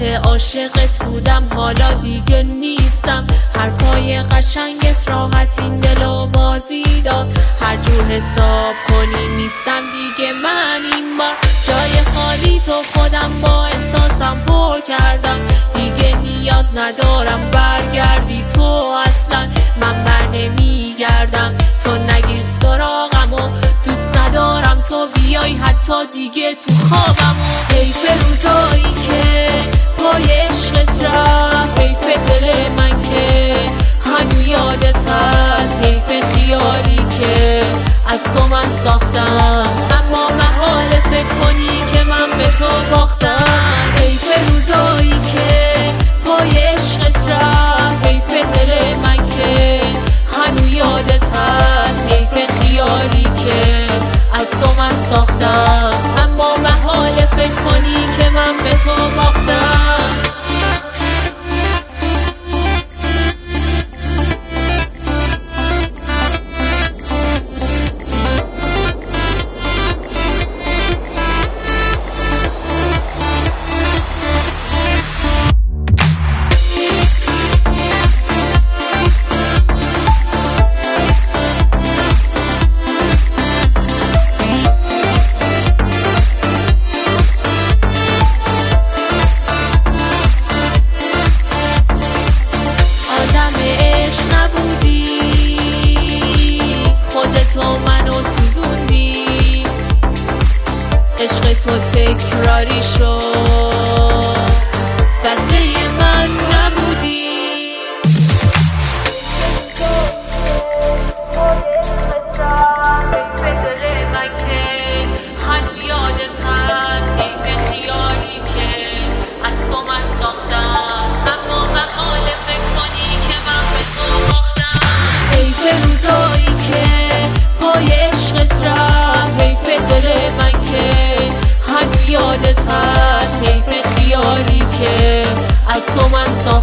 عاشقت بودم حالا دیگه نیستم. حرفای قشنگت راحت این دلو بازی داد. هر جور حساب کنی نیستم دیگه من این بار. جای خالی تو خودم با احساسم پر کردم. دیگه نیاز ندارم برگردی تو، اصلا من بر نمیگردم. تو نگیر سراغم و دوست ندارم تو بیای حتی دیگه تو خوابم. و حیف روزایی که پای عشقت رفت، حیف دل من که هنو یادت هست، حیف خیالی که از تو من ساختم اما محاله فکر کنی که من به تو باختم. حیف روزایی که پای عشقت رفت، حیف دل من که هنو یادت هست، حیف خیالی که از تو من ساختم اما محاله فکر کنی که من به تو باختم. عشق تو تکراری شد، بسته من نبودی. حیف دل من که هنو یادت هست، حیف خیالی که از تو من ساختم اما محاله فکر کنی که من به تو باختم. حیف روزایی که پای عشقت رفت، حیف دل من که یادت هست، حیف خیالی که از تو من ساختم